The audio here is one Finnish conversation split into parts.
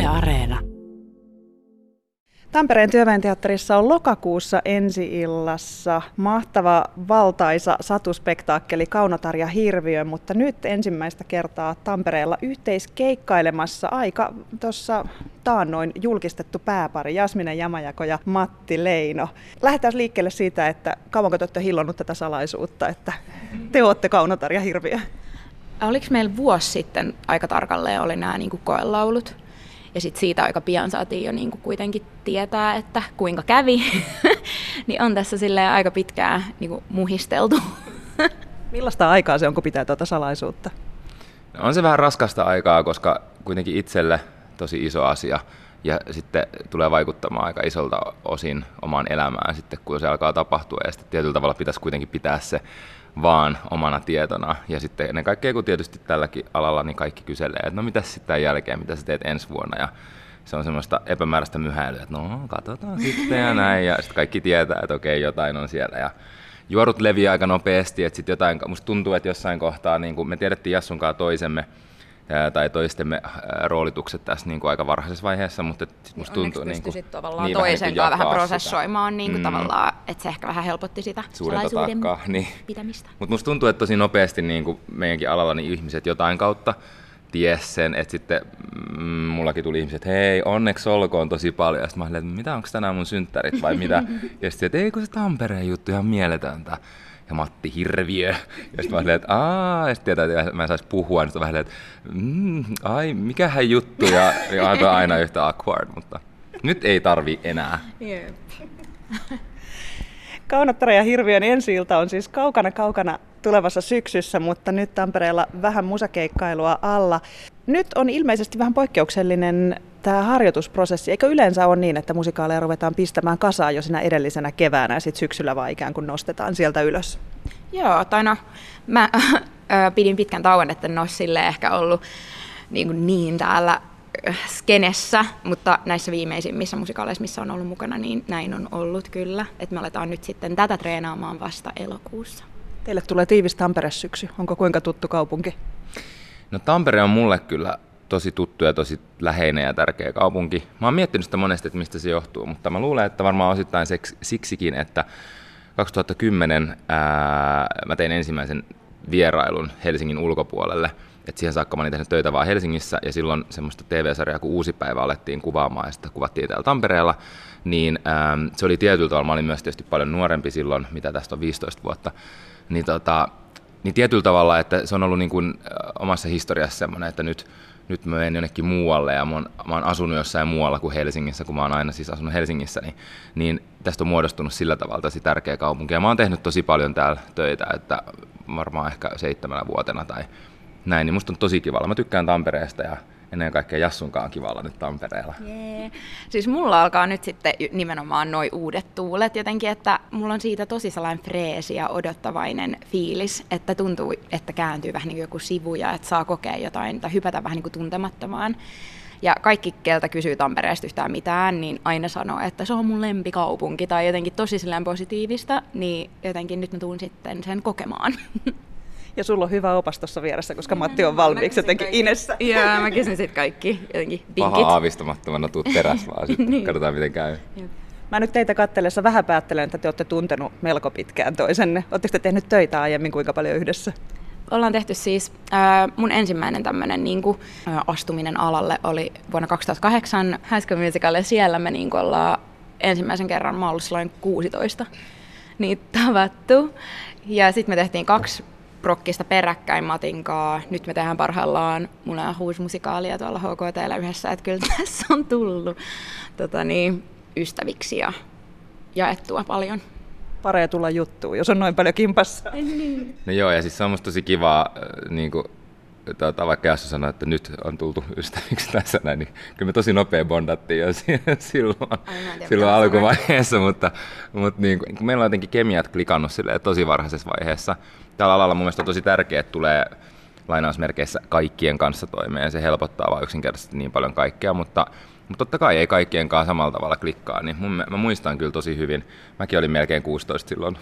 Areena. Tampereen Työväen Teatterissa on lokakuussa ensi-illassa mahtava valtaisa satuspektaakkeli Kaunotarja Hirviö, mutta nyt ensimmäistä kertaa Tampereella yhteiskeikkailemassa aika tuossa taannoin julkistettu pääpari Jasmine Jamajako ja Matti Leino. Lähdetään liikkeelle siitä, että kauanko te olette hillonnut tätä salaisuutta, että te olette Kaunotarja Hirviö? Oliko meillä vuosi sitten aika tarkalleen oli nämä koelaulut? Ja sitten siitä aika pian saatiin jo kuitenkin tietää, että kuinka kävi. Niin on tässä silleen aika pitkään muhisteltu. Millaista aikaa se on, kun pitää tuota salaisuutta? No on se vähän raskasta aikaa, koska kuitenkin itselle tosi iso asia. Ja sitten tulee vaikuttamaan aika isolta osin omaan elämään sitten, kun se alkaa tapahtua. Ja sitten tietyllä tavalla pitäisi kuitenkin pitää se vaan omana tietona. Ja sitten ennen kaikkea, kun tietysti tälläkin alalla, niin kaikki kyselee, että no mitäs sitten tämän jälkeen, mitä sä teet ensi vuonna. Ja se on semmoista epämääräistä myhäilyä, että no katsotaan sitten ja näin. Ja sitten kaikki tietää, että okei, jotain on siellä. Ja juorut leviää aika nopeasti, että sitten jotain, musta tuntuu, että jossain kohtaa, niin kuin me tiedettiin Jassunkaan toisemme, tai toistemme roolitukset tässä aika varhaisessa vaiheessa, mutta musta tuntuu pystyisit tavallaan toisen kanssa vähän prosessoimaan tavallaan, että se ehkä vähän helpotti sitä salaisuuden pitämistä. Mutta musta tuntuu, että tosi nopeasti meidänkin alalla niin ihmiset jotain kautta ties sen, että sitten mullakin tuli ihmiset, että hei, onneksi olkoon tosi paljon. Ja sitten mä olin, että mitä, onko tänään mun synttärit vai mitä? Ja sitten, että eikö se Tampereen juttu ihan mieletöntä. Ja Matti Hirviö. Ja sitten mä olin, että ja sitten tietää, että mä en saisi puhua, niin sitten vähän, että ai, mikähän juttu, ja aina yhtä awkward, mutta nyt ei tarvi enää. Yep. Kaunotarja Hirviön ensi-ilta on siis kaukana tulevassa syksyssä, mutta nyt Tampereella vähän musakeikkailua alla. Nyt on ilmeisesti vähän poikkeuksellinen tämä harjoitusprosessi. Eikö yleensä ole niin, että musikaaleja ruvetaan pistämään kasaan jo siinä edellisenä keväänä ja sitten syksyllä vaan ikään kuin nostetaan sieltä ylös? Joo, tai no mä pidin pitkän tauon, että en ole silleen ehkä ollut niin täällä skenessä, mutta näissä viimeisimmissä musikaaleissa, missä on ollut mukana, niin näin on ollut kyllä. Että me aletaan nyt sitten tätä treenaamaan vasta elokuussa. Teille tulee tiivis Tampere-syksy. Onko kuinka tuttu kaupunki? No Tampere on mulle kyllä tosi tuttu ja tosi läheinen ja tärkeä kaupunki. Mä oon miettinyt sitä monesti, että mistä se johtuu, mutta mä luulen, että varmaan osittain siksikin, että 2010 mä tein ensimmäisen vierailun Helsingin ulkopuolelle. Et siihen saakka mä olin tehnyt töitä vaan Helsingissä ja silloin semmoista TV-sarjaa kuin Uusi päivä alettiin kuvaamaan ja sitä kuvattiin täällä Tampereella. Niin se oli tietyllä tavalla, mä olin myös tietysti paljon nuorempi silloin, mitä tästä on 15 vuotta. Niin tietyllä tavalla, että se on ollut niin kuin omassa historiassa semmoinen, että nyt mä menen jonnekin muualle ja mä oon asunut jossain muualla kuin Helsingissä, kun mä oon aina siis asunut Helsingissä, niin tästä on muodostunut sillä tavalla tosi tärkeä kaupunki. Ja mä oon tehnyt tosi paljon täällä töitä, että varmaan ehkä 7 vuotena tai näin, niin musta on tosi kivalla. Mä tykkään Tampereesta ja ennen kaikkea Jassunkaan kivalla nyt Tampereella. Yeah. Siis mulla alkaa nyt sitten nimenomaan noi uudet tuulet jotenkin, että mulla on siitä tosi sellainen freesi ja odottavainen fiilis, että tuntuu, että kääntyy vähän niin kuin joku sivu ja että saa kokea jotain tai hypätä vähän niin kuin tuntemattomaan. Ja kaikki, keltä kysyy Tampereesta yhtään mitään, niin aina sanoo, että se on mun lempikaupunki tai jotenkin tosi sellainen positiivista, niin jotenkin nyt mä tuun sitten sen kokemaan. Ja sulla on hyvä opas tuossa vieressä, koska Matti on valmiiksi jotenkin inessä. Joo, mä kysyn sitten kaikki jotenkin vinkit. Paha aavistamattomana tuu teräs vaan sitten, niin. Katsotaan miten käy. Jep. Mä nyt teitä katsellessa vähän päättelen, että te olette tuntenut melko pitkään toisenne. Oletteko te tehnyt töitä aiemmin kuinka paljon yhdessä? Ollaan tehty siis, mun ensimmäinen tämmönen astuminen alalle oli vuonna 2008 High School Musical ja siellä me ollaan ensimmäisen kerran, mä ollut silloin 16, niin tavattu. Ja sitten me tehtiin 2 prokkista peräkkäin Matinkaa. Nyt me tehdään parhaillaan musikaalia tuolla HKT:llä yhdessä, että kyllä tässä on tullut ystäviksi ja jaettua paljon. Pareja tulla juttuun, jos on noin paljon kimpassa. No joo, ja siis se on musta tosi kivaa, vaikka Jassu sanoi, että nyt on tultu ystäviksi tässä näin, niin kyllä me tosi nopea bondattiin jo silloin alkuvaiheessa, mutta meillä on jotenkin kemiat klikannut tosi varhaisessa vaiheessa. Tällä alalla mun mielestä on tosi tärkeää, että tulee lainausmerkeissä kaikkien kanssa toimeen, ja se helpottaa vaan yksinkertaisesti niin paljon kaikkea, mutta totta kai ei kaikkien kanssa samalla tavalla klikkaa, niin mä muistan kyllä tosi hyvin. Mäkin olin melkein 16 silloin,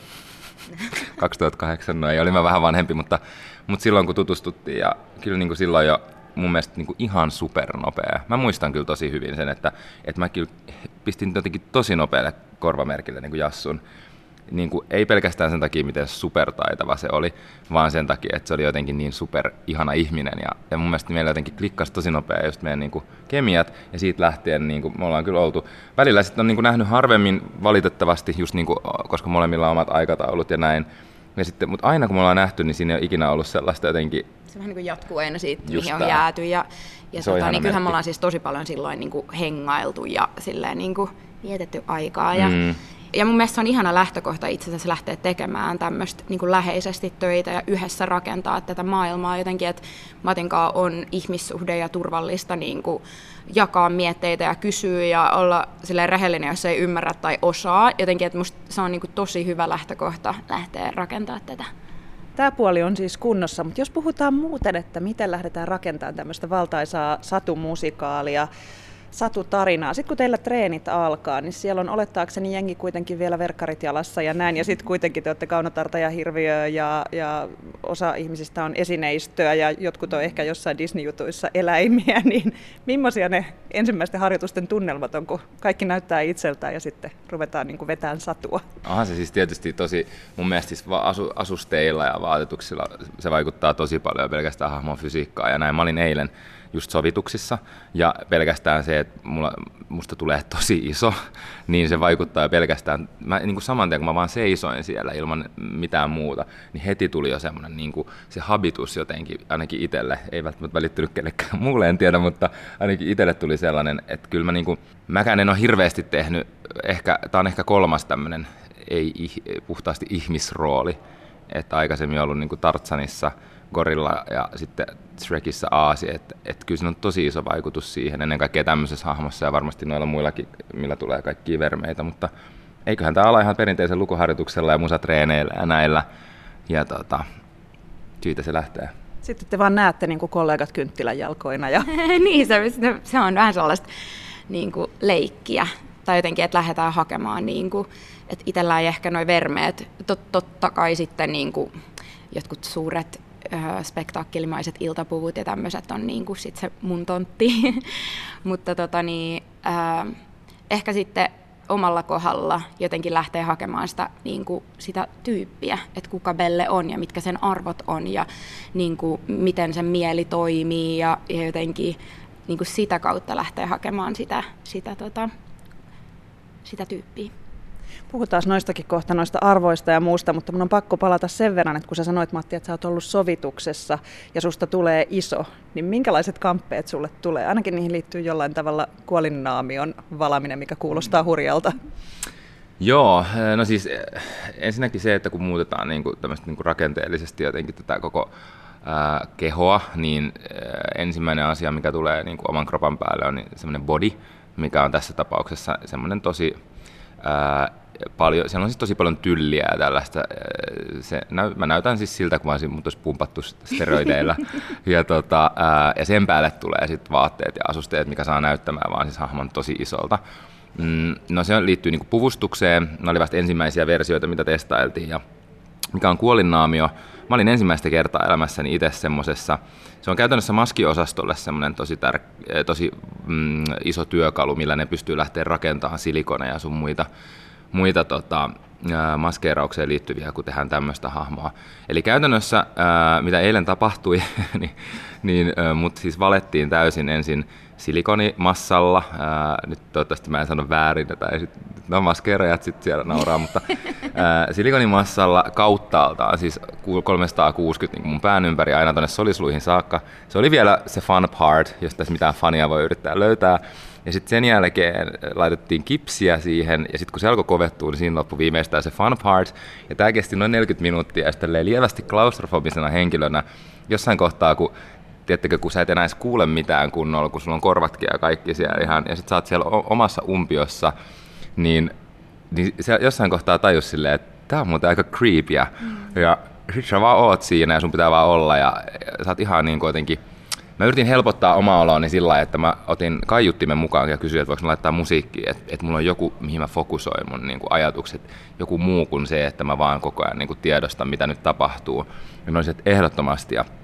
2008, no ei, olin mä vähän vanhempi, mutta silloin kun tutustuttiin, ja kyllä niin kuin silloin jo mun mielestä niin kuin ihan supernopea. Mä muistan kyllä tosi hyvin sen, että mä kyllä pistin jotenkin tosi nopealle korvamerkille niin kuin Jassun. Niin kuin, ei pelkästään sen takia, miten supertaitava se oli, vaan sen takia, että se oli jotenkin niin super ihana ihminen. Ja mun mielestä meillä jotenkin klikkasi tosi nopea just meidän niin kuin kemiat, ja siitä lähtien niin kuin me ollaan kyllä oltu. Välillä sitten on niin kuin nähnyt harvemmin valitettavasti, just niin kuin, koska molemmilla on omat aikataulut ja näin. Ja sitten, mutta aina kun me ollaan nähty, niin siinä ei ole ikinä ollut sellaista jotenkin... Se vähän niin kuin jatkuu aina siitä, just mihin on jääty. Ja niin kyllähän me ollaan siis tosi paljon silloin niin kuin hengailtu ja silleen niin kuin vietetty aikaa. Ja mun mielestä se on ihana lähtökohta itse asiassa lähteä tekemään tämmöistä niin kuin läheisesti töitä ja yhdessä rakentaa tätä maailmaa jotenkin, että Matinkaan on ihmissuhde ja turvallista niin kuin jakaa mietteitä ja kysyä ja olla silleen rehellinen, jos ei ymmärrä tai osaa. Jotenkin, että musta se on niin kuin tosi hyvä lähtökohta lähteä rakentamaan tätä. Tämä puoli on siis kunnossa, mutta jos puhutaan muuten, että miten lähdetään rakentamaan tämmöistä valtaisaa satumusikaalia, satutarinaa. Sitten kun teillä treenit alkaa, niin siellä on olettaakseni jengi kuitenkin vielä verkkarit jalassa ja näin. Ja sitten kuitenkin te olette Kaunotarta ja Hirviö ja osa ihmisistä on esineistöä ja jotkut on ehkä jossain Disney-jutuissa eläimiä. Niin millaisia ne ensimmäisten harjoitusten tunnelmat on, kun kaikki näyttää itseltään ja sitten ruvetaan niin kuin vetämään satua? Onhan se siis tietysti tosi, mun mielestä siis asusteilla ja vaatetuksilla se vaikuttaa tosi paljon pelkästään hahmon fysiikkaa ja näin. Mä olin eilen just sovituksissa, ja pelkästään se, että musta tulee tosi iso, niin se vaikuttaa jo pelkästään, niin kuin saman tien kun mä vaan seisoin siellä ilman mitään muuta, niin heti tuli jo semmoinen niin kuin se habitus jotenkin, ainakin itselle, ei välttämättä välittynyt kellekään muulle, en tiedä, mutta ainakin itselle tuli sellainen, että kyllä mäkään en ole hirveästi tehnyt, tää on ehkä kolmas tämmöinen puhtaasti ihmisrooli, että aikaisemmin ollut niin kuin Tarzanissa, Gorilla ja sitten Shrekissä Aasi, että kyllä siinä on tosi iso vaikutus siihen, ennen kaikkea tämmöisessä hahmossa ja varmasti noilla muillakin, millä tulee kaikkia vermeitä, mutta eiköhän tämä ala ihan perinteisen lukuharjoituksella ja musatreeneillä ja näillä, ja siitä se lähtee. Sitten te vaan näette niin kuin kollegat kynttilän jalkoina. Ja... niin, se on vähän sellaista niin kuin leikkiä, tai jotenkin, että lähdetään hakemaan, niin kuin, että itsellään ei ehkä noi vermeet, totta kai sitten niin kuin jotkut suuret spektaakelimaiset iltapuvut ja tämmöiset on niin kuin sit se mun tontti, mutta ehkä sitten omalla kohdalla jotenkin lähtee hakemaan sitä, niin kuin sitä tyyppiä, että kuka Belle on ja mitkä sen arvot on ja niin kuin, miten sen mieli toimii ja jotenkin niin kuin sitä kautta lähtee hakemaan sitä tyyppiä. Puhutaan noistakin kohta, noista arvoista ja muusta, mutta minun on pakko palata sen verran, että kun sä sanoit, Matti, että sä oot ollut sovituksessa ja susta tulee iso, niin minkälaiset kamppeet sulle tulee? Ainakin niihin liittyy jollain tavalla kuolinnaamion valaminen, mikä kuulostaa hurjalta. Joo, no siis ensinnäkin se, että kun muutetaan niin kuin rakenteellisesti jotenkin tätä koko kehoa, niin ensimmäinen asia, mikä tulee niin kuin oman kropan päälle, on semmoinen body, mikä on tässä tapauksessa semmoinen tosi... siellä on siis tosi paljon tylliä ja tällaista. Mä näytän siis siltä, kun mä olisin pumpattu steroideilla. Ja sen päälle tulee sitten vaatteet ja asusteet, mikä saa näyttämään vaan siis hahmon tosi isolta. No se liittyy niinku puvustukseen. Ne oli vasta ensimmäisiä versioita, mitä testailtiin. Ja mikä on kuolinnaamio. Mä olin ensimmäistä kertaa elämässäni itse semmosessa. Se on käytännössä maskiosastolle semmoinen tosi iso työkalu, millä ne pystyy lähteä rakentamaan silikoneja ja sun muita maskeeraukseen liittyviä, kun tehdään tämmöistä hahmoa. Eli käytännössä, mitä eilen tapahtui, niin mut siis valettiin täysin ensin silikonimassalla. Nyt toivottavasti mä en sano väärin, tai sitten maskeerajat sitten siellä nauraa, mutta silikonimassalla kauttaaltaan, siis 360 niin mun pään ympäri aina tuonne solisluihin saakka. Se oli vielä se fun part, jos tässä mitään fania voi yrittää löytää. Ja sitten sen jälkeen laitettiin kipsiä siihen, ja sitten kun se alkoi kovettua, niin siinä loppui viimeistään se fun part. Ja tämä kesti noin 40 minuuttia, ja sitten lievästi klaustrofobisena henkilönä jossain kohtaa, tiedättekö, kun sä et enää edes kuule mitään kunnolla, kun sulla on korvatkin ja kaikki siellä ihan, ja sitten sä oot siellä omassa umpiossa, niin se jossain kohtaa tajus silleen, että tää on muuten aika creepyä. Ja sit sä vaan oot siinä ja sun pitää vaan olla, ja sä oot ihan niin kuin jotenkin... Mä yritin helpottaa omaa oloani sillä lailla, että mä otin kaiuttimen mukaan ja kysyin, että voiko mä laittaa musiikkia, että mulla on joku, mihin mä fokusoin mun niin kuin ajatukset, joku muu kuin se, että mä vaan koko ajan niin kuin tiedostan, mitä nyt tapahtuu. Ja mä olisin, että ehdottomasti. Ja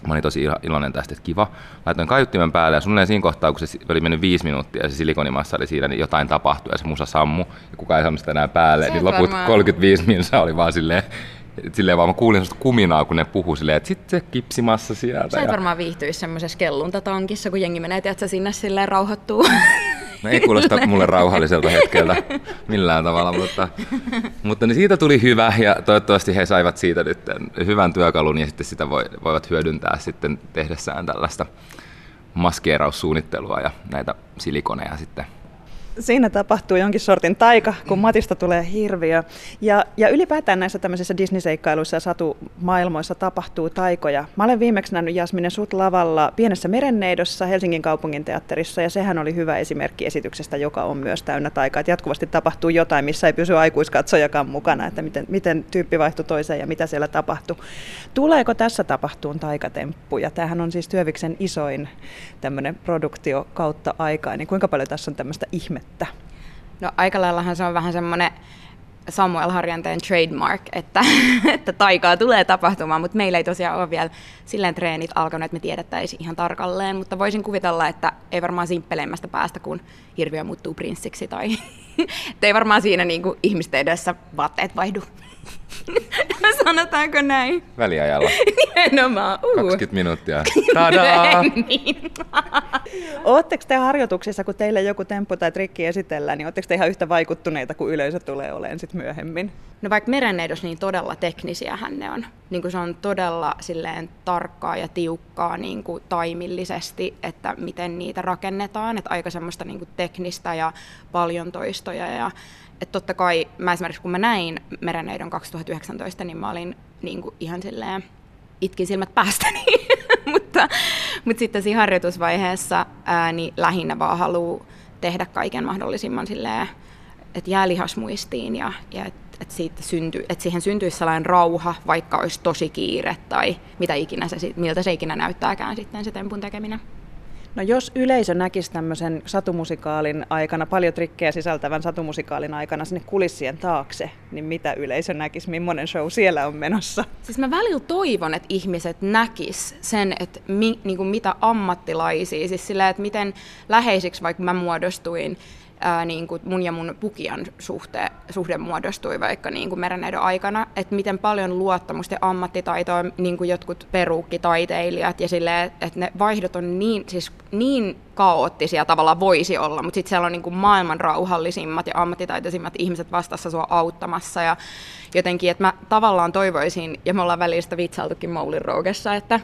Mä olin tosi iloinen tästä, että kiva. Laitoin kaiuttimen päälle ja suunnilleen siinä kohtaa, kun se oli mennyt 5 minuuttia ja se silikonimassa oli siinä, niin jotain tapahtui ja se musa sammu. Ja kukaan ei saanut sitä enää päälle, niin loput 35 minuuttia oli vaan silleen vaan mä kuulin sellaista kuminaa, kun ne puhuu silleen, että sitten se kipsimassa sieltä. Sä et varmaan viihtyisi semmoisessa kelluntatankissa, kun jengi menee, tiedätkö, sinne silleen rauhoittuu. No ei kuulosta mulle rauhalliselta hetkeltä millään tavalla, mutta niin siitä tuli hyvä ja toivottavasti he saivat siitä nyt hyvän työkalun ja sitten sitä voivat hyödyntää sitten tehdessään tällaista maskeeraussuunnittelua ja näitä silikoneja sitten. Siinä tapahtuu jonkin sortin taika, kun Matista tulee hirviö. Ja ylipäätään näissä tämmöisissä Disney-seikkailuissa ja satumaailmoissa tapahtuu taikoja. Mä olen viimeksi nähnyt Jasmine sut lavalla Pienessä merenneidossa Helsingin kaupunginteatterissa, ja sehän oli hyvä esimerkki esityksestä, joka on myös täynnä taikaa. Että jatkuvasti tapahtuu jotain, missä ei pysy aikuiskatsojakaan mukana, että miten tyyppi vaihtui toiseen ja mitä siellä tapahtui. Tuleeko tässä tapahtuun taikatemppuja? Tämähän on siis Työviksen isoin tämmöinen produktio kautta aikaa, niin kuinka paljon tässä on tämmöistä ihmettä? No aika laillahan se on vähän semmoinen Samuel Harjanteen trademark, että taikaa tulee tapahtumaan, mutta meillä ei tosiaan ole vielä silleen treenit alkanut, että me tiedettäisiin ihan tarkalleen, mutta voisin kuvitella, että ei varmaan simppeleimmästä päästä, kun hirviö muuttuu prinssiksi tai ei varmaan siinä niin kuin ihmisten edessä vaatteet vaihdu. Sanotaanko näin? Väliajalla. Nimenomaan. 20 minuuttia. Tadaa! Niin. Oletteko te harjoituksissa, kun teille joku temppu tai trikki esitellään, niin oletteko te ihan yhtä vaikuttuneita kuin yleisö tulee olemaan sit myöhemmin? No vaikka merenneidos, niin todella teknisiähän ne on. Niin kuin se on todella silleen tarkkaa ja tiukkaa niin kuin taimillisesti, että miten niitä rakennetaan. Että aika semmoista niin kuin teknistä ja paljon toistoja. Ja että totta kai mä esimerkiksi kun mä näin merenneidon 2019, niin mä olin niin kuin ihan silleen itkin silmät päästäni. mutta sitten siinä harjoitusvaiheessa niin lähinnä vaan haluaa tehdä kaiken mahdollisimman silleen, että jää lihasmuistiin ja että siihen syntyisi sellainen rauha, vaikka olisi tosi kiire tai miltä se ikinä näyttääkään sitten se tempun tekeminen. No jos yleisö näkisi tämmöisen satumusikaalin aikana, paljon trikkejä sisältävän satumusikaalin aikana sinne kulissien taakse, niin mitä yleisö näkisi, millainen show siellä on menossa? Siis mä välillä toivon, että ihmiset näkis sen, että niin mitä ammattilaisia, siis sillä, että miten läheisiksi vaikka mä muodostuin, niin kuin mun ja mun pukian suhde muodostui vaikka niin kuin merenneidon aikana, että miten paljon luottamusta ja ammattitaitoa niin kuin jotkut peruukkitaiteilijat ja silleen, että ne vaihdot on niin kaoottisia tavalla voisi olla, mutta sitten siellä on niin kuin maailman rauhallisimmat ja ammattitaitoisimmat ihmiset vastassa sua auttamassa ja jotenkin, että mä tavallaan toivoisin, ja me ollaan välistä vitsailtukin Moulin Rougessa, että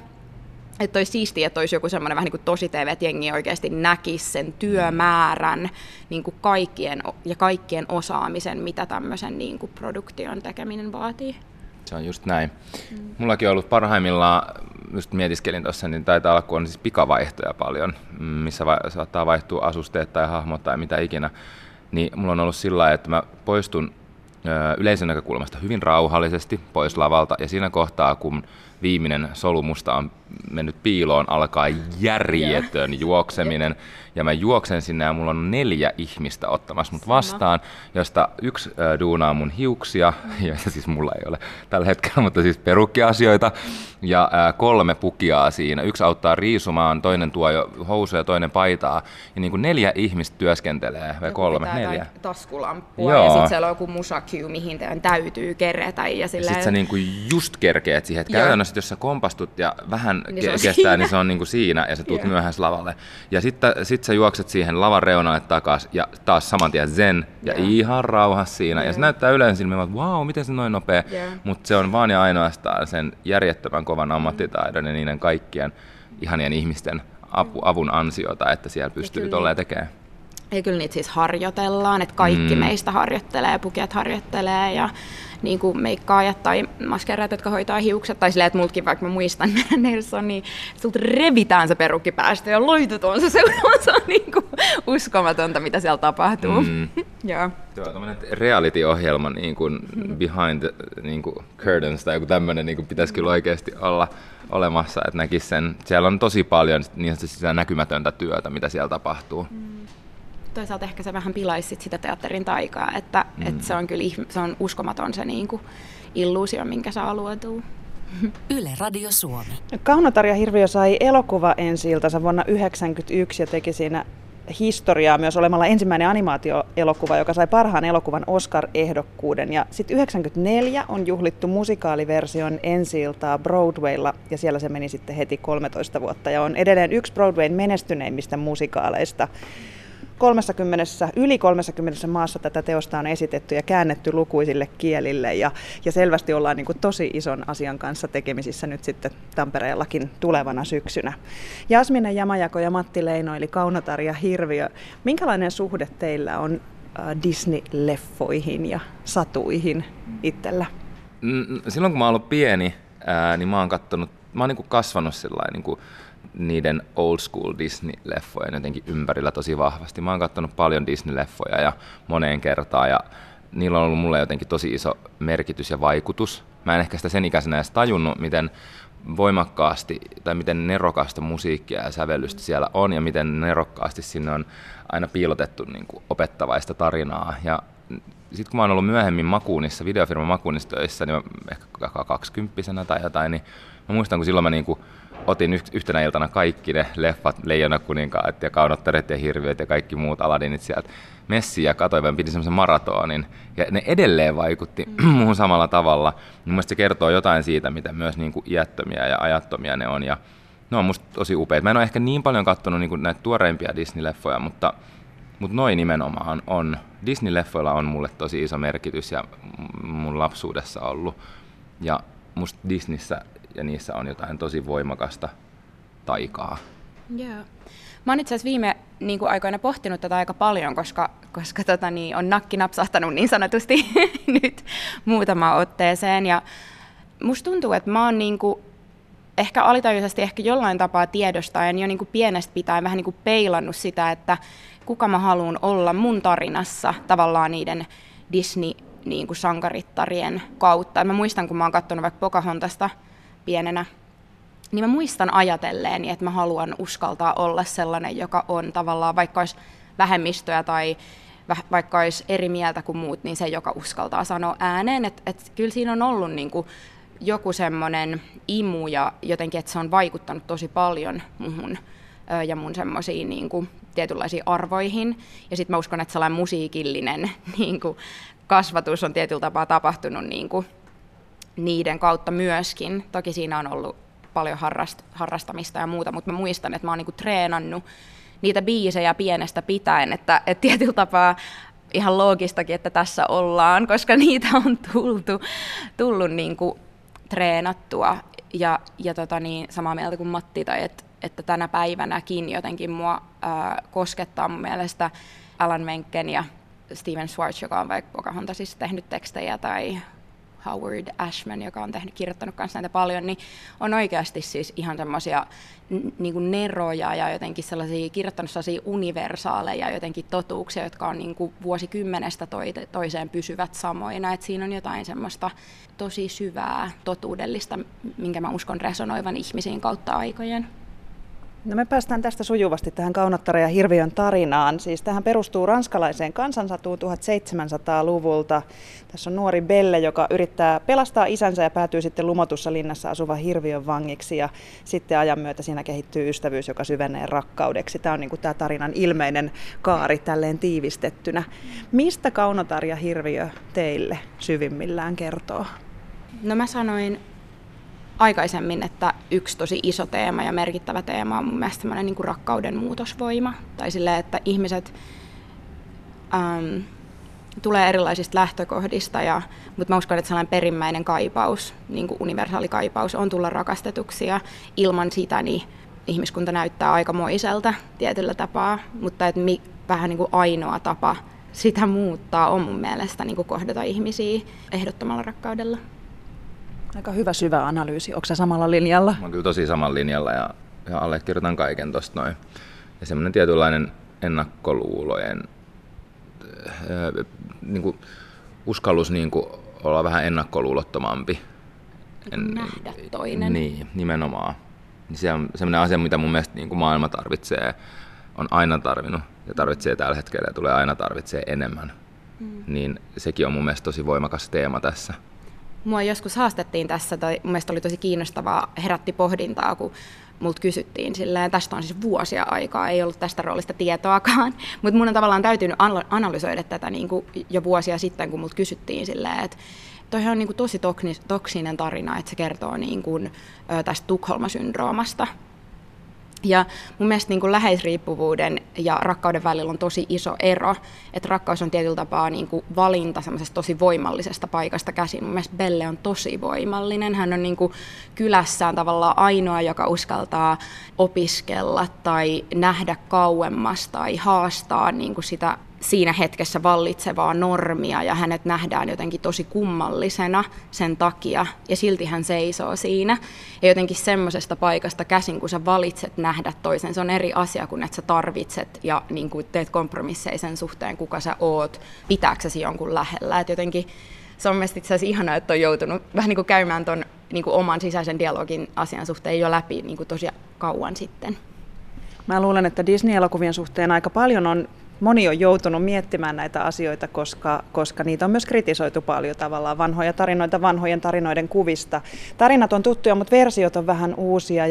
olisi siistiä, että olisi joku semmoinen vähän niin kuin tosi TV, että jengi oikeasti näkisi sen työmäärän niin kuin kaikkien osaamisen, mitä tämmöisen niin kuin produktion tekeminen vaatii. Se on just näin. Mullakin on ollut parhaimmillaan, just mietiskelin tuossa, niin taitaa olla, kun on siis pikavaihtoja paljon, missä saattaa vaihtua asusteet tai hahmot tai mitä ikinä. Niin mulla on ollut sillä lailla, että mä poistun yleisön näkökulmasta hyvin rauhallisesti pois lavalta, ja siinä kohtaa, kun viimeinen solu musta on mennyt piiloon, alkaa järjetön juokseminen, ja mä juoksen sinne, ja mulla on 4 ihmistä ottamassa mut vastaan, josta 1 duunaa mun hiuksia, joita siis mulla ei ole tällä hetkellä, mutta siis perukkiasioita, ja 3 pukiaa siinä. 1 auttaa riisumaan, toinen tuo jo housuja, toinen paitaa, ja niin kuin 4 ihmistä työskentelee, vai 3, 4. Taskulamppua, ja sitten siellä on joku musacue, mihin teidän täytyy kerätä. Ja sitten sä niinku just kerkeet siihen, että käytännössä jos sä kompastut ja vähän niin kestää, niin se on niinku siinä, ja sä tuut myöhässä lavalle. Ja sitten sä juokset siihen lavan reunalle takaisin, ja taas saman tien zen, ja ihan rauhassa siinä. Ja se näyttää yleensä silmiin, että vau, miten se noin nopea, mutta se on vaan ja ainoastaan sen järjettömän kovan ammattitaidon ja niiden kaikkien ihanien ihmisten avun ansiota, että siellä pystyy tolleen tekemään. Ja kyllä niitä siis harjoitellaan, että kaikki meistä harjoittelee, pukijat harjoittelee ja niin kuin meikkaajat tai maskeeraajat, jotka hoitaa hiukset, tai silleen, että multakin vaikka mä muistan Nelson, niin sulta revitään se perukki päästä ja loitutaan se seuraava, se on niin kuin uskomatonta, mitä siellä tapahtuu. Joo. Tuo on tämmöinen reality-ohjelma, niin kuin behind niin kuin curtains tai joku tämmöinen niin kuin pitäisi kyllä oikeasti olla olemassa, että näkisi sen. Siellä on tosi paljon niin sitä näkymätöntä työtä, mitä siellä tapahtuu. Toisaalta ehkä se vähän pilaisi sitä teatterin taikaa, että se on kyllä se on uskomaton se niinku illuusio, minkä saa luotua. Yle Radio Suomi. Kaunotarja Hirviö sai elokuva ensi-iltansa vuonna 1991 ja teki siinä historiaa myös olemalla ensimmäinen animaatioelokuva, joka sai parhaan elokuvan Oscar-ehdokkuuden. Ja sitten 1994 on juhlittu musikaaliversion ensi-iltaa Broadwaylla ja siellä se meni sitten heti 13 vuotta ja on edelleen yksi Broadwayn menestyneimmistä musikaaleista. Yli 30 maassa tätä teosta on esitetty ja käännetty lukuisille kielille ja selvästi ollaan niin kuin tosi ison asian kanssa tekemisissä nyt sitten Tampereellakin tulevana syksynä. Jasmine Jamajako ja Matti Leino eli Kaunotarja Hirviö. Minkälainen suhde teillä on Disney-leffoihin ja satuihin itsellä? Silloin kun mä oon ollut pieni, niin mä oon niin kuin kasvanut sillain, niin kuin niiden old school Disney-leffojen jotenkin ympärillä tosi vahvasti. Mä oon katsonut paljon Disney-leffoja ja moneen kertaan ja niillä on ollut mulle jotenkin tosi iso merkitys ja vaikutus. Mä en ehkä sitä sen ikäisenä edes tajunnut, miten voimakkaasti tai miten nerokasta musiikkia ja sävellystä siellä on ja miten nerokkaasti sinne on aina piilotettu niin kuin opettavaista tarinaa. Ja sitten kun mä oon ollut myöhemmin Makuunissa, videofirma Makuunissa töissä, niin ehkä 20-vuotiaana tai jotain, niin mä muistan, kun silloin mä niin kuin otin yhtenä iltana kaikki ne leffat, Leijonakuninkaat ja Kaunottaret ja Hirviöt ja kaikki muut Aladinit sieltä messiin ja katoin, vaan pidin semmoisen maratonin. Ja ne edelleen vaikutti muuhun samalla tavalla. Mun mielestä se kertoo jotain siitä, mitä myös niin kuin iättömiä ja ajattomia ne on. Ja ne on musta tosi upeita. Mä en ole ehkä niin paljon katsonut niin kuin näitä tuoreimpia Disney-leffoja, mutta noi nimenomaan on. Disney-leffoilla on mulle tosi iso merkitys ja mun lapsuudessa ollut. Ja musta Disneyssä ja niissä on jotain tosi voimakasta taikaa. Joo. Mä oon itse asiassa viime aikoina pohtinut tätä aika paljon, koska on nakki napsahtanut niin sanotusti nyt muutamaan otteeseen. Ja musta tuntuu, että mä oon ehkä alitajuisesti ehkä jollain tapaa tiedostaen jo pienestä pitäen vähän peilannut sitä, että kuka mä haluan olla mun tarinassa tavallaan niiden Disney-sankarittarien kautta. Mä muistan, kun mä oon katsonut vaikka Pocahontassta pienenä, niin mä muistan ajatelleeni, että mä haluan uskaltaa olla sellainen, joka on tavallaan, vaikka olisi vähemmistöä tai vaikka olisi eri mieltä kuin muut, niin se, joka uskaltaa sanoa ääneen. Että kyllä siinä on ollut joku semmoinen imu ja jotenkin, että se on vaikuttanut tosi paljon muhun ja mun semmoisiin tietynlaisiin arvoihin. Ja sitten mä uskon, että sellainen musiikillinen kasvatus on tietyllä tapaa tapahtunut niiden kautta myöskin. Toki siinä on ollut paljon harrastamista ja muuta, mutta mä muistan, että mä oon treenannut niitä biisejä pienestä pitäen, että tietyllä tapaa ihan loogistakin, että tässä ollaan, koska niitä on tullut treenattua. Ja samaa mieltä kuin Matti, tai että tänä päivänäkin jotenkin mua koskettaa mun mielestä Alan Menken ja Steven Schwartz, joka on vaikka Pocahontasissa tehnyt tekstejä, tai Howard Ashman, joka on kirjoittanut kanssa näitä paljon, niin on oikeasti siis ihan semmoisia neroja ja jotenkin kirjoittanut sellaisia universaaleja jotenkin totuuksia, jotka on vuosikymmenestä toiseen pysyvät samoina. Et siinä on jotain semmoista tosi syvää totuudellista, minkä mä uskon resonoivan ihmisiin kautta aikojen. No me päästään tästä sujuvasti tähän Kaunotarja Hirviön tarinaan. Siis tähän perustuu ranskalaiseen kansansatuun 1700-luvulta. Tässä on nuori Belle, joka yrittää pelastaa isänsä ja päätyy sitten lumotussa linnassa asuvan hirviön vangiksi. Ja sitten ajan myötä siinä kehittyy ystävyys, joka syvenee rakkaudeksi. Tämä on tämä tarinan ilmeinen kaari tälleen tiivistettynä. Mistä Kaunotarja Hirviö teille syvimmillään kertoo? No mä sanoin aikaisemmin, että yksi tosi iso teema ja merkittävä teema on mun mielestä semmoinen rakkauden muutosvoima. Tai silleen, että ihmiset tulee erilaisista lähtökohdista, mutta mä uskon, että sellainen perimmäinen kaipaus, universaali kaipaus, on tulla rakastetuksi. Ja ilman sitä niin ihmiskunta näyttää aikamoiselta tietyllä tapaa, mutta että vähän ainoa tapa sitä muuttaa on mun mielestä kohdata ihmisiä ehdottomalla rakkaudella. Aika hyvä syvä analyysi. Onko sä samalla linjalla? Mä oon kyllä tosi samalla linjalla ja allekirjoitan kaiken tosta noin. Ja semmoinen tietynlainen ennakkoluulojen uskallus olla vähän ennakkoluulottomampi. Nähdä toinen. Niin, nimenomaan. Se on semmoinen asia, mitä mun mielestä maailma tarvitsee, on aina tarvinnut ja tarvitsee tällä hetkellä ja tulee aina tarvitsee enemmän. Niin sekin on mun mielestä tosi voimakas teema tässä. Mua joskus haastettiin tässä, tai mun mielestä oli tosi kiinnostavaa, herätti pohdintaa, kun multa kysyttiin silleen, tästä on siis vuosia aikaa, ei ollut tästä roolista tietoakaan, mutta mun on tavallaan täytynyt analysoida tätä niin kuin jo vuosia sitten, kun multa kysyttiin silleen, että toihan on niin kuin tosi toksinen tarina, että se kertoo niin kuin tästä Tukholma-syndroomasta. Ja mun mielestä niin kuin läheisriippuvuuden ja rakkauden välillä on tosi iso ero, että rakkaus on tietyllä tapaa niin kuin valinta semmoisesta tosi voimallisesta paikasta käsin. Mun mielestä Belle on tosi voimallinen. Hän on niin kuin kylässään tavallaan ainoa, joka uskaltaa opiskella tai nähdä kauemmas tai haastaa niin kuin sitä siinä hetkessä vallitsevaa normia, ja hänet nähdään jotenkin tosi kummallisena sen takia, ja silti hän seisoo siinä. Ja jotenkin semmoisesta paikasta käsin, kun sä valitset nähdä toisen, se on eri asia kuin että sä tarvitset ja niin kuin teet kompromisseja sen suhteen, kuka sä oot, pitääksesi jonkun lähellä. Et jotenkin se on mielestäni itse asiassa ihanaa, että on joutunut vähän niin kuin käymään ton niin kuin oman sisäisen dialogin asian suhteen jo läpi niin kuin tosi kauan sitten. Mä luulen, että Disney-elokuvien suhteen aika paljon moni on joutunut miettimään näitä asioita, koska niitä on myös kritisoitu paljon tavallaan, vanhoja tarinoita vanhojen tarinoiden kuvista. Tarinat on tuttuja, mutta versiot on vähän uusia,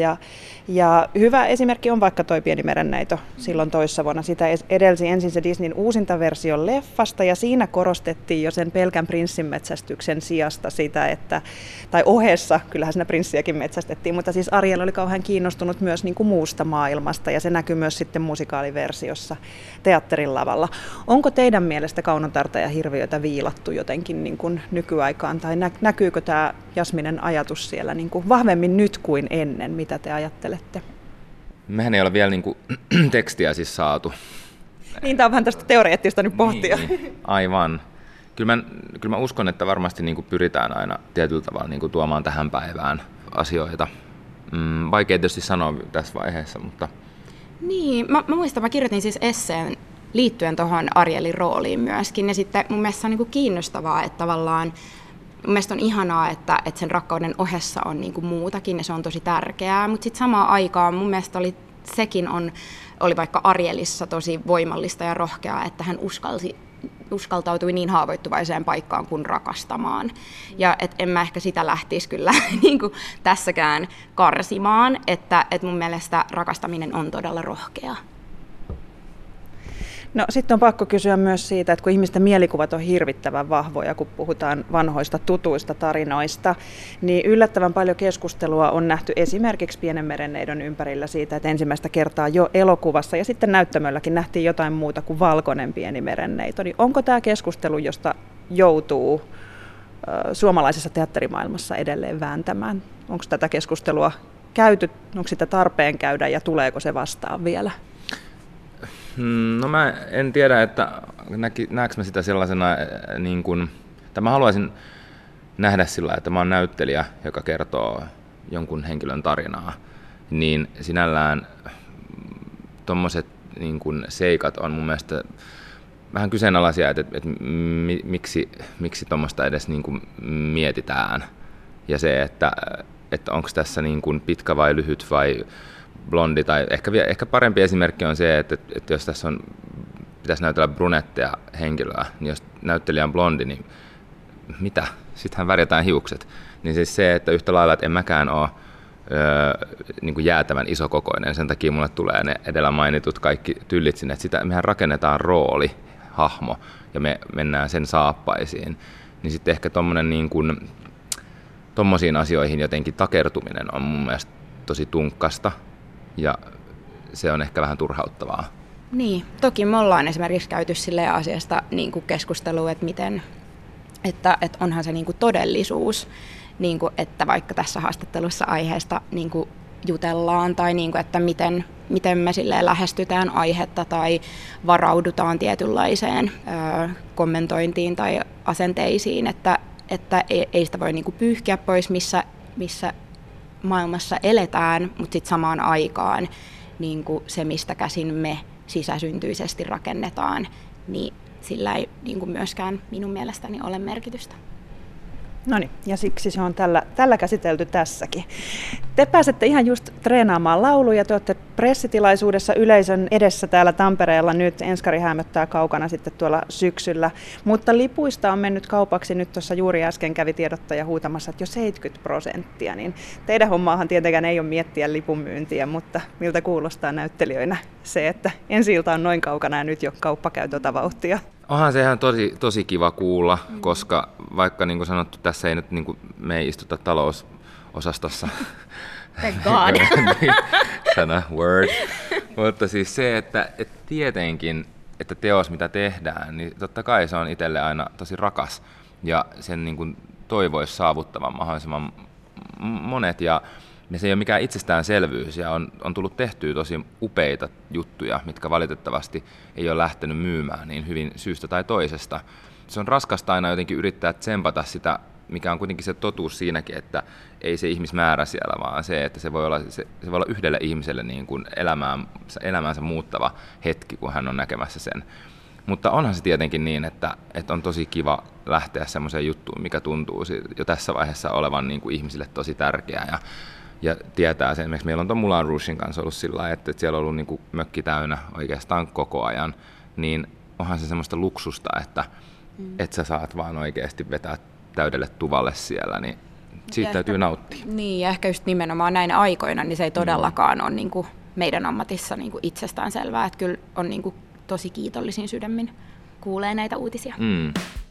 ja hyvä esimerkki on vaikka toi Pieni merenneito silloin toissa vuonna. Sitä edelsi ensin se Disneyn uusinta versio leffasta, ja siinä korostettiin jo sen pelkän prinssinmetsästyksen sijasta sitä, tai ohessa, kyllähän siinä prinssiäkin metsästettiin, mutta siis Ariel oli kauhean kiinnostunut myös niin kuin muusta maailmasta, ja se näkyy myös sitten musikaaliversiossa teatterin lavalla. Onko teidän mielestä Kaunotarta ja hirviötä viilattu jotenkin niin kuin nykyaikaan, tai näkyykö tämä Jasminen ajatus siellä niin kuin vahvemmin nyt kuin ennen? Mitä te ajattelette? Mehän ei ole vielä niin kuin tekstiä siis saatu. Niin, tämä on vähän tästä teoreettista nyt pohtia. Niin, aivan. Kyllä mä uskon, että varmasti niin kuin pyritään aina tietyllä tavalla niin kuin tuomaan tähän päivään asioita. Vaikea tietysti sanoa tässä vaiheessa, mutta... Niin, mä muistan, mä kirjoitin siis esseen liittyen tuohon Arielin rooliin myöskin, ja sitten mun mielestä se on niin kuin kiinnostavaa, että tavallaan mun mielestä on ihanaa, että sen rakkauden ohessa on niin kuin muutakin, ja se on tosi tärkeää, mutta sitten samaan aikaan mun mielestä oli vaikka Arielissa tosi voimallista ja rohkeaa, että hän uskaltautui niin haavoittuvaiseen paikkaan kuin rakastamaan. Ja en mä ehkä sitä lähtisi kyllä niin kuin tässäkään karsimaan, että mun mielestä rakastaminen on todella rohkeaa. No sitten on pakko kysyä myös siitä, että kun ihmisten mielikuvat on hirvittävän vahvoja, kun puhutaan vanhoista tutuista tarinoista, niin yllättävän paljon keskustelua on nähty esimerkiksi Pienen merenneidon ympärillä siitä, että ensimmäistä kertaa jo elokuvassa ja sitten näyttämölläkin nähtiin jotain muuta kuin valkoinen Pieni merenneito. Niin onko tämä keskustelu, josta joutuu suomalaisessa teatterimaailmassa edelleen vääntämään? Onko tätä keskustelua käyty, onko sitä tarpeen käydä ja tuleeko se vastaan vielä? No mä en tiedä, että näekö mä sitä sellaisena, niin kuin, tai mä haluaisin nähdä sillä, että mä oon näyttelijä, joka kertoo jonkun henkilön tarinaa, niin sinällään tommoset niin kuin seikat on mun mielestä vähän kyseenalaisia, että miksi tommoista edes niin kuin mietitään, ja se, että onko tässä niin kuin pitkä vai lyhyt vai blondi, tai ehkä parempi esimerkki on se, että jos tässä pitäisi näytellä brunetteja henkilöä, niin jos näyttelijä on blondi, niin mitä? Sittenhän värjätään hiukset. Niin siis se, että yhtä lailla, että en mäkään ole niin kuin jäätävän isokokoinen, sen takia mulle tulee ne edellä mainitut kaikki tyllit sinne, että mehän rakennetaan rooli, hahmo, ja me mennään sen saappaisiin. Niin sitten ehkä tommosiin asioihin jotenkin takertuminen on mun mielestä tosi tunkkasta, ja se on ehkä vähän turhauttavaa. Niin, toki me ollaan esimerkiksi käyty silleen asiasta niin kuin keskustelua, että onhan se niin kuin todellisuus, niin kuin, että vaikka tässä haastattelussa aiheesta niin kuin jutellaan, tai niin kuin, että miten me silleen lähestytään aihetta tai varaudutaan tietynlaiseen kommentointiin tai asenteisiin, että ei sitä voi niin kuin pyyhkiä pois, missä maailmassa eletään, mutta sitten samaan aikaan niin kuin se, mistä käsin me sisäsyntyisesti rakennetaan, niin sillä ei niin kuin myöskään minun mielestäni ole merkitystä. No niin, ja siksi se on tällä käsitelty tässäkin. Te pääsette ihan just treenaamaan lauluja, te olette pressitilaisuudessa yleisön edessä täällä Tampereella nyt, Enskari häämöttää kaukana sitten tuolla syksyllä, mutta lipuista on mennyt kaupaksi, nyt tuossa juuri äsken kävi tiedottaja huutamassa, että jo 70%, niin teidän hommaahan tietenkään ei ole miettiä lipunmyyntiä, mutta miltä kuulostaa näyttelijöinä se, että ensi-ilta on noin kaukana ja nyt jo kauppa käy vauhtia? Onhan se ihan tosi kiva kuulla, koska vaikka niin kuin sanottu, tässä ei nyt, niin kuin, me ei istuta talousosastossa. Thank God. Sana word. Mutta siis se, että tietenkin, että teos mitä tehdään, niin totta kai se on itselle aina tosi rakas ja sen niin kuin toivoisi saavuttavan mahdollisimman monet ja se ei ole mikään itsestäänselvyys ja on tullut tehtyä tosi upeita juttuja, mitkä valitettavasti ei ole lähtenyt myymään niin hyvin syystä tai toisesta. Se on raskasta aina jotenkin yrittää tsempata sitä, mikä on kuitenkin se totuus siinäkin, että ei se ihmismäärä siellä, vaan se, että se voi olla yhdelle ihmiselle niin kuin elämäänsä muuttava hetki, kun hän on näkemässä sen. Mutta onhan se tietenkin niin, että on tosi kiva lähteä semmoiseen juttuun, mikä tuntuu jo tässä vaiheessa olevan niin kuin ihmisille tosi tärkeää. Ja tietää sen, esimerkiksi meillä on tuon Moulin Rougen kanssa ollut sillä lailla, että siellä on ollut niin kuin mökki täynnä oikeastaan koko ajan, niin onhan se semmoista luksusta, että sä saat vaan oikeasti vetää täydelle tuvalle siellä, niin siitä täytyy nauttia. Niin, ja ehkä just nimenomaan näinä aikoina, niin se ei todellakaan ole niin kuin meidän ammatissa niin kuin itsestäänselvää, että kyllä on niin kuin tosi kiitollisin sydämin kuulee näitä uutisia.